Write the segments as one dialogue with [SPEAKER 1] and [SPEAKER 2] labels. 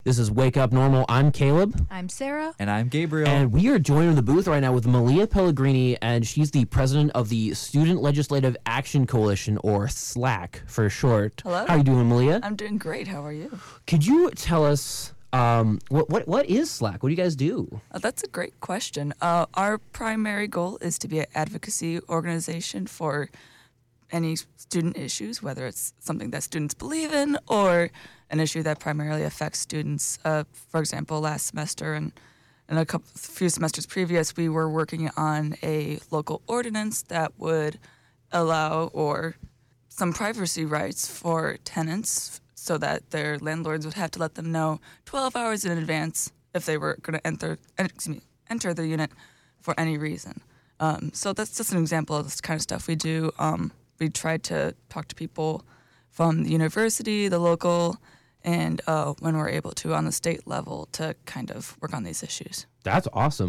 [SPEAKER 1] This is Wake Up Normal. I'm Caleb.
[SPEAKER 2] I'm Sarah.
[SPEAKER 3] And I'm Gabriel.
[SPEAKER 1] And we are joined in the booth right now with Malia Pellegrini, and she's the president of the Student Legislative Action Coalition, or SLAC for short.
[SPEAKER 2] Hello.
[SPEAKER 1] How are you doing, Malia?
[SPEAKER 2] I'm doing great. How are you?
[SPEAKER 1] Could you tell us what is SLAC? What do you guys do?
[SPEAKER 2] That's a great question. Our primary goal is to be an advocacy organization for any student issues, whether it's something that students believe in or an issue that primarily affects students. For example, last semester and a few semesters previous, we were working on a local ordinance that would allow or some privacy rights for tenants so that their landlords would have to let them know 12 hours in advance if they were going to enter the unit for any reason. So that's just an example of this kind of stuff we do. We tried to talk to people from the university, the local, and when we're able to on the state level to kind of work on these issues.
[SPEAKER 1] That's awesome.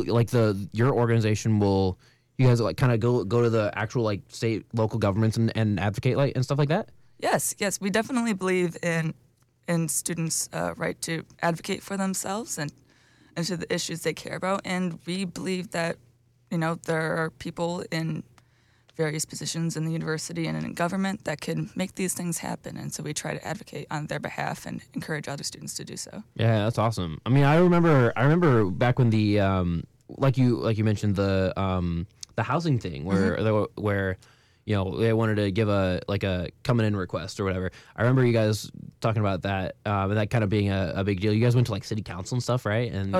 [SPEAKER 1] Your organization will, you guys kind of go to the actual state, local governments and advocate and stuff like that?
[SPEAKER 2] Yes. We definitely believe in students' right to advocate for themselves and to the issues they care about. And we believe that, there are people in various positions in the university and in government that can make these things happen. And so we try to advocate on their behalf and encourage other students to do so.
[SPEAKER 1] Yeah, that's awesome. I mean, I remember back when the like you mentioned the housing thing where they wanted to give a coming in request or whatever. I remember you guys talking about that and that kind of being a big deal. You guys went to city council and stuff, right? And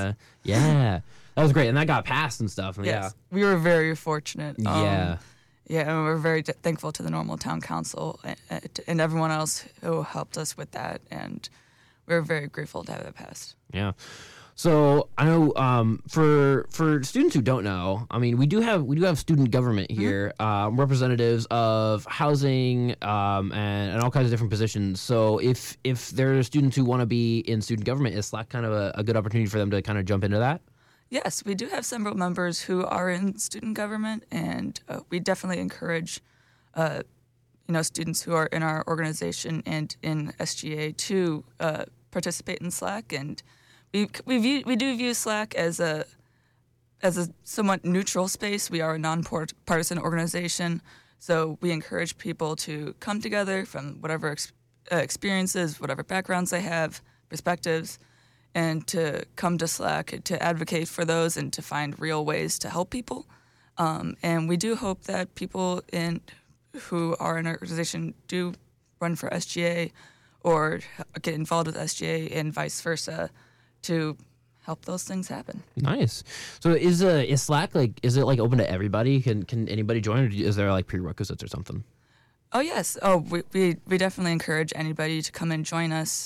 [SPEAKER 1] yeah. That was great, and that got passed and stuff.
[SPEAKER 2] Yes.
[SPEAKER 1] Yeah,
[SPEAKER 2] we were very fortunate.
[SPEAKER 1] Yeah,
[SPEAKER 2] and we're very thankful to the Normal Town Council and everyone else who helped us with that, and we're very grateful to have it passed.
[SPEAKER 1] Yeah. So I know for students who don't know, I mean we do have student government here, representatives of housing and all kinds of different positions. So if there are students who want to be in student government, is SLAC kind of a good opportunity for them to kind of jump into that?
[SPEAKER 2] Yes, we do have several members who are in student government, and we definitely encourage, students who are in our organization and in SGA to participate in SLAC. And we do view SLAC as a somewhat neutral space. We are a nonpartisan organization, so we encourage people to come together from whatever experiences, whatever backgrounds they have, perspectives, and to come to SLAC to advocate for those and to find real ways to help people. And we do hope that people who are in our organization do run for SGA or get involved with SGA and vice versa to help those things happen.
[SPEAKER 1] Nice. So is SLAC is it open to everybody? Can anybody join, or is there prerequisites or something?
[SPEAKER 2] Oh yes. Oh, we definitely encourage anybody to come and join us.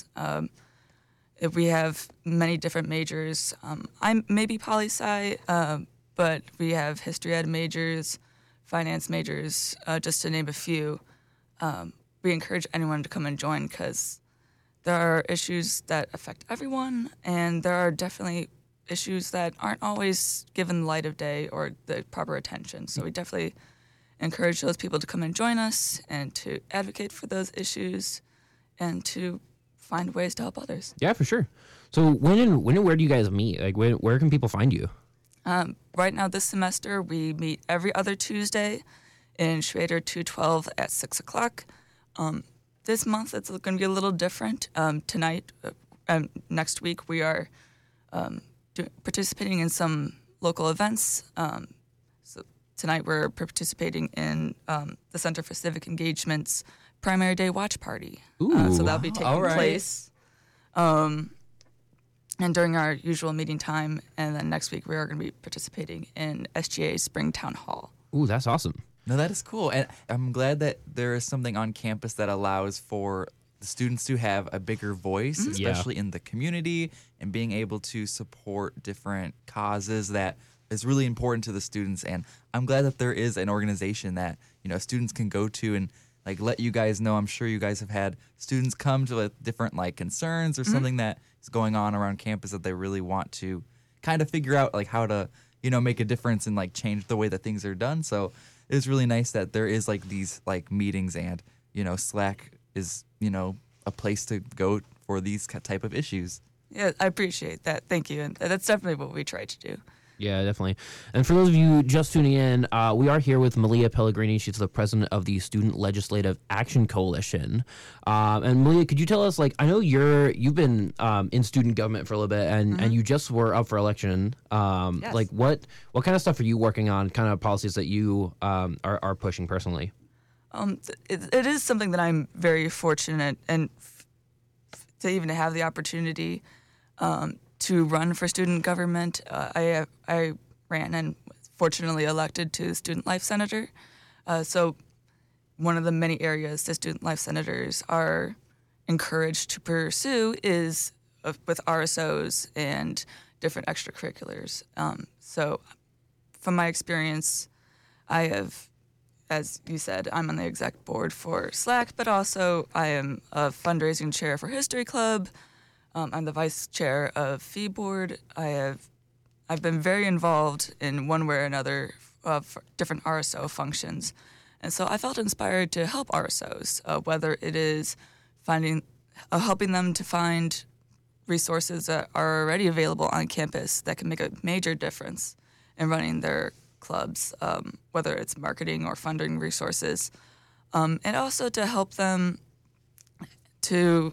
[SPEAKER 2] We have many different majors. I'm maybe poli-sci, but we have history ed majors, finance majors, just to name a few. We encourage anyone to come and join because there are issues that affect everyone, and there are definitely issues that aren't always given the light of day or the proper attention. So we definitely encourage those people to come and join us and to advocate for those issues and to find ways to help others.
[SPEAKER 1] Yeah, for sure. So when and where do you guys meet? Where can people find you?
[SPEAKER 2] Right now, this semester, we meet every other Tuesday in Schrader 212 at 6 o'clock. This month, it's going to be a little different. Next week, we are participating in some local events. So tonight, we're participating in the Center for Civic Engagement's Primary Day Watch Party.
[SPEAKER 1] Ooh,
[SPEAKER 2] so that'll be taking place. And during our usual meeting time, and then next week we are going to be participating in SGA Spring Town Hall.
[SPEAKER 1] Ooh, that's awesome.
[SPEAKER 3] No, that is cool. And I'm glad that there is something on campus that allows for the students to have a bigger voice, especially in the community, and being able to support different causes that is really important to the students. And I'm glad that there is an organization that, students can go to and let you guys know. I'm sure you guys have had students come to with different concerns or something that is going on around campus that they really want to kind of figure out how to, make a difference and change the way that things are done. So it's really nice that there is these meetings and, SLAC is, a place to go for these type of issues.
[SPEAKER 2] Yeah, I appreciate that. Thank you. And that's definitely what we try to do.
[SPEAKER 1] Yeah, definitely. And for those of you just tuning in, we are here with Malia Pellegrini. She's the president of the Student Legislative Action Coalition. And Malia, could you tell us, like, I know you've been in student government for a little bit, and you just were up for election.
[SPEAKER 2] Yes.
[SPEAKER 1] Like, what kind of stuff are you working on? Kind of policies that you are pushing personally?
[SPEAKER 2] It is something that I'm very fortunate and to even have the opportunity to run for student government. I ran and was fortunately elected to student life senator. So one of the many areas that student life senators are encouraged to pursue is with RSOs and different extracurriculars. So from my experience, I have, as you said, I'm on the exec board for SLAC, but also I am a fundraising chair for History Club. I'm the vice chair of Fee Board. I've been very involved in one way or another of different RSO functions. And so I felt inspired to help RSOs, whether it is helping them to find resources that are already available on campus that can make a major difference in running their clubs, whether it's marketing or funding resources, and also to help them to,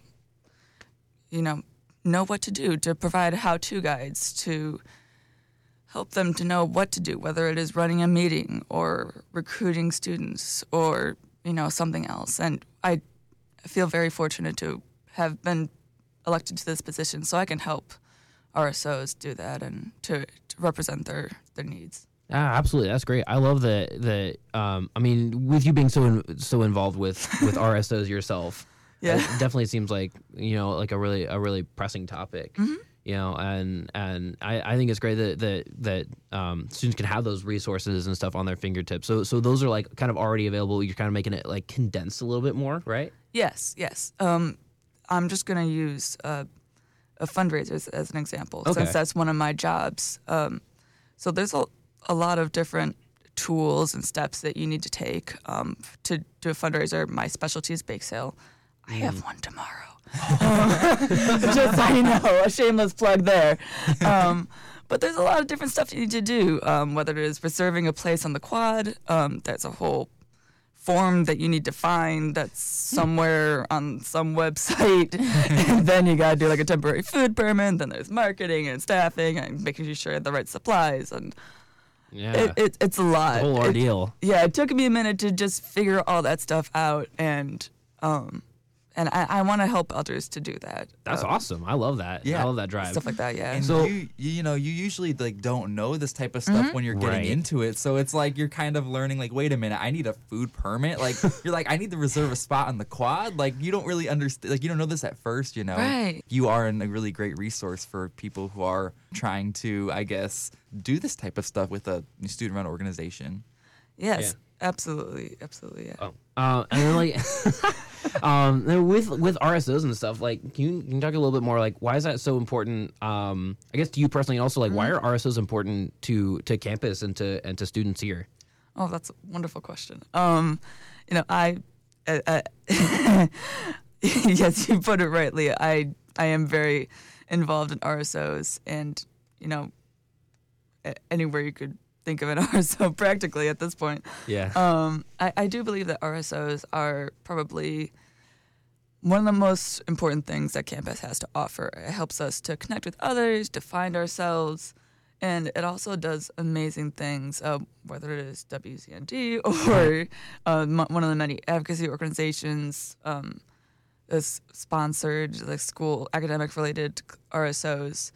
[SPEAKER 2] know what to do, to provide how-to guides, to help them to know what to do, whether it is running a meeting or recruiting students or, something else. And I feel very fortunate to have been elected to this position so I can help RSOs do that and to represent their needs.
[SPEAKER 1] Absolutely, that's great. I love that. I mean, with you being so involved with RSOs yourself,
[SPEAKER 2] yeah,
[SPEAKER 1] it definitely seems like like a really pressing topic.
[SPEAKER 2] Mm-hmm.
[SPEAKER 1] And I think it's great that students can have those resources and stuff on their fingertips. So those are like kind of already available. You're kind of making it like condensed a little bit more, right?
[SPEAKER 2] Yes. I'm just gonna use fundraisers as an example, since that's one of my jobs. So there's a lot of different tools and steps that you need to take to do a fundraiser. My specialty is bake sale. I have one tomorrow. Just so you know, a shameless plug there. But there's a lot of different stuff you need to do, whether it is reserving a place on the quad. That's a whole form that you need to find that's somewhere on some website. And then you got to do like a temporary food permit. Then there's marketing and staffing and making sure you have the right supplies. And
[SPEAKER 1] yeah,
[SPEAKER 2] it's a lot.
[SPEAKER 1] The whole ordeal.
[SPEAKER 2] It took me a minute to just figure all that stuff out, and I want to help others to do that.
[SPEAKER 1] That's awesome. I love that.
[SPEAKER 3] Yeah.
[SPEAKER 1] I love that drive.
[SPEAKER 2] Stuff like that, yeah.
[SPEAKER 3] And
[SPEAKER 1] So-
[SPEAKER 3] you usually like don't know this type of stuff when you're getting
[SPEAKER 1] Right.
[SPEAKER 3] into it. So it's like you're kind of learning like, wait a minute, I need a food permit. Like you're like, I need to reserve a spot on the quad. Like you don't really understand. Like you don't know this at first.
[SPEAKER 2] Right.
[SPEAKER 3] You are a really great resource for people who are trying to, I guess, do this type of stuff with a student-run organization.
[SPEAKER 2] Yes, absolutely, yeah.
[SPEAKER 1] And then like, then with RSOs and stuff, like, can you talk a little bit more, like, why is that so important? I guess to you personally, and also like, why are RSOs important to campus and to students here?
[SPEAKER 2] Oh, that's a wonderful question. I yes, you put it rightly. I am very involved in RSOs, and anywhere you could think of an RSO practically at this point.
[SPEAKER 1] Yeah.
[SPEAKER 2] I do believe that RSOs are probably one of the most important things that campus has to offer. It helps us to connect with others, to find ourselves, and it also does amazing things, whether it is WCND or one of the many advocacy organizations that's sponsored, like school academic-related RSOs.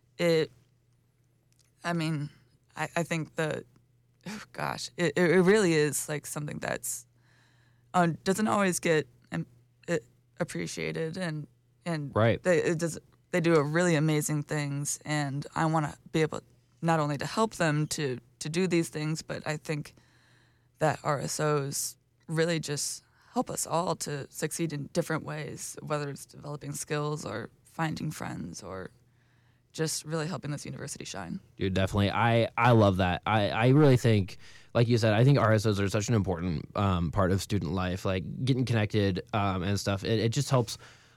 [SPEAKER 2] I think it really is like something that's doesn't always get appreciated, and
[SPEAKER 1] Right.
[SPEAKER 2] They do really amazing things, and I want to be able not only to help them to do these things, but I think that RSOs really just help us all to succeed in different ways, whether it's developing skills or finding friends or just really helping this university shine.
[SPEAKER 1] Dude, definitely. I love that. I really think, like you said, I think RSOs are such an important part of student life, like getting connected and stuff. It just helps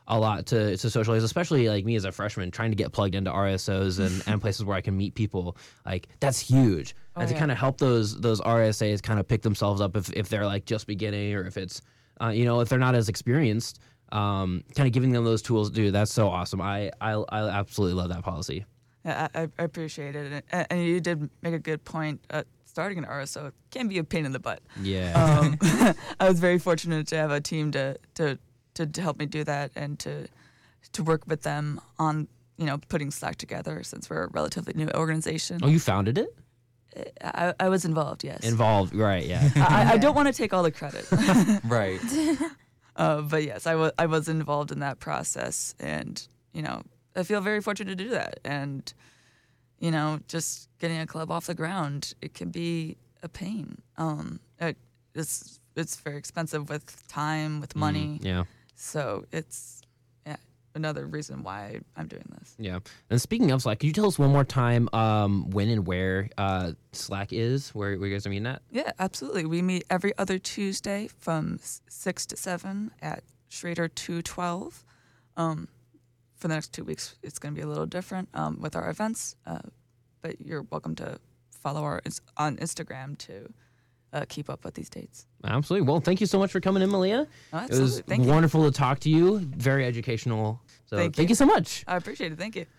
[SPEAKER 1] a lot to socialize, especially like me as a freshman trying to get plugged into RSOs and places where I can meet people. Like that's huge. And to kind of help those RSAs kind of pick themselves up if they're like just beginning, or if it's if they're not as experienced, kind of giving them those tools. Dude, that's so awesome. I absolutely love that policy.
[SPEAKER 2] Yeah, I appreciate it, and you did make a good point. Starting an RSO can be a pain in the butt.
[SPEAKER 1] Yeah.
[SPEAKER 2] I was very fortunate to have a team to help me do that, and to work with them on putting Slack together, since we're a relatively new organization.
[SPEAKER 1] Oh, you founded it?
[SPEAKER 2] I was involved, yes.
[SPEAKER 1] Involved, right? Yeah.
[SPEAKER 2] I don't want to take all the credit.
[SPEAKER 3] Right.
[SPEAKER 2] But yes, I was involved in that process, and I feel very fortunate to do that. And just getting a club off the ground, it can be a pain. It's very expensive with time, with money.
[SPEAKER 1] Yeah.
[SPEAKER 2] So it's another reason why I'm doing this.
[SPEAKER 1] Yeah. And speaking of Slack, could you tell us one more time when and where Slack is, where you guys are meeting at?
[SPEAKER 2] Yeah, absolutely. We meet every other Tuesday from 6 to 7 at Schrader 212. For the next 2 weeks, it's going to be a little different with our events, but you're welcome to follow us on Instagram to keep up with these dates.
[SPEAKER 1] Absolutely. Well, thank you so much for coming in, Malia.
[SPEAKER 2] Oh, absolutely.
[SPEAKER 1] It was wonderful to talk to you. Very educational. So thank you so much.
[SPEAKER 2] I appreciate it. Thank you.